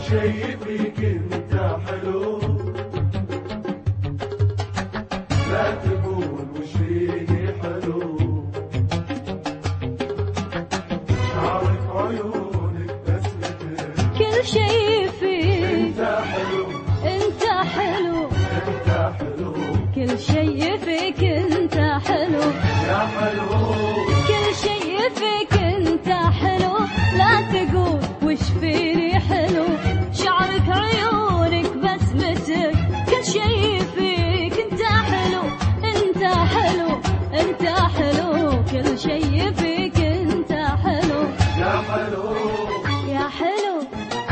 شي فيك انت حلو، لا تقول وش فيني حلو، شعرك عيونك بسمتك كل شي فيك انت حلو، انت حلو، انت حلو، كل شي فيك انت حلو، يا حلو، كل شي فيك انت حلو، لا تقول وش فيني حلو، شعرك عيونك بسمتك كل شي فيك انت حلو، انت حلو، انت حلو، كل شي فيك انت حلو، يا حلو، يا حلو.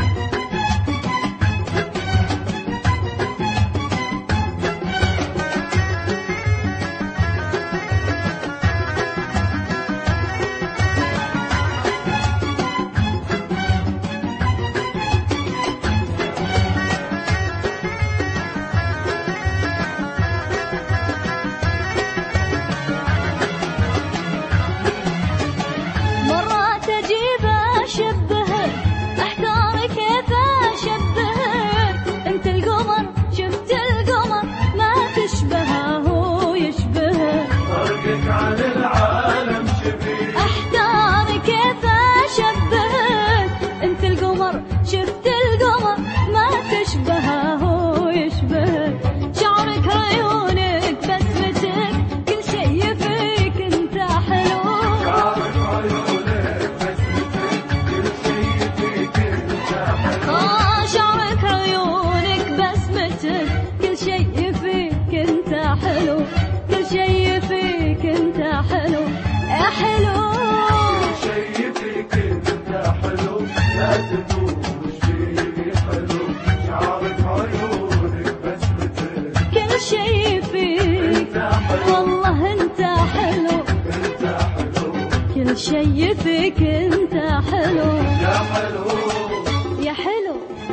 مرات اجيب اشبهك احتار كيف اشبهك، انت القمر شفت القمر ما تشبهه هو يشبهك، فرقك عن العالم شبيه، احتار كيف اشبهك، انت القمر شفت القمر ما تشبهه هو يشبهك، شعرك عيونك بسمتك كل شي فيك انت حلو، شعرك عيونك بسمتك كل شي فيك انت حلو، شعرك عيونك بسمتك كل شي فيك انت حلو، كل شي فيك انت حلو، يا حلو، شي فيك انت حلو، لا تقول وش فيني حلو، شعرك عيونك بسمتك كل شي فيك انت حلو، والله انت حلو، انت حلو، كل شي فيك انت حلو، يا حلو، يا حلو.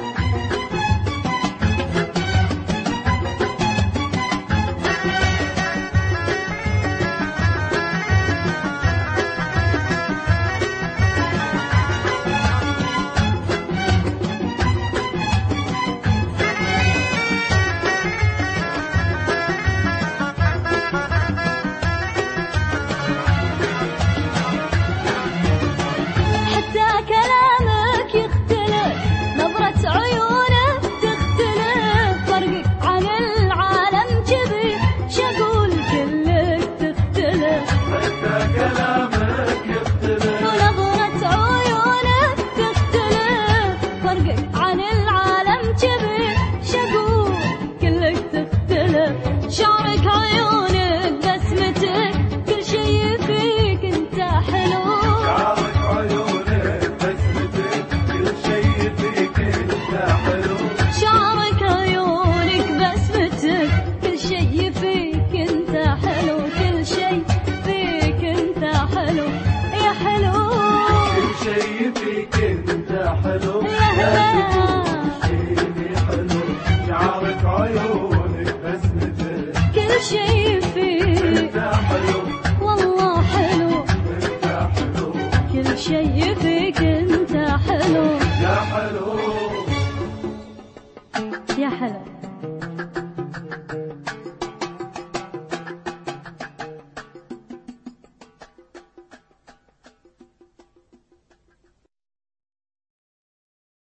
حتى كلامك يختلف، نظرة عيونك تختلف، فرقك عن العالم جبي شقول كلك تختلف، حتى كلامك يختلف، ونظرة عيونك تختلف، فرقك عن العالم جبي شقول كلك تختلف، شعرك عيونك بسمتك كل شي فيك انت حلو، شعرك عيونك بسمتك كل شي فيك انت حلو، شعرك عيونك بسمتك كل شي فيك انت حلو، كل شي فيك انت حلو، يا حلو، كل شي فيك انت حلو، يا لا هلا. تقول وش فيني حلو، شعرك عيونك بسمتك كل شي فيك انت حلو، والله حلو، انت حلو، كل شي فيك انت حلو، يا حلو، يا حلو.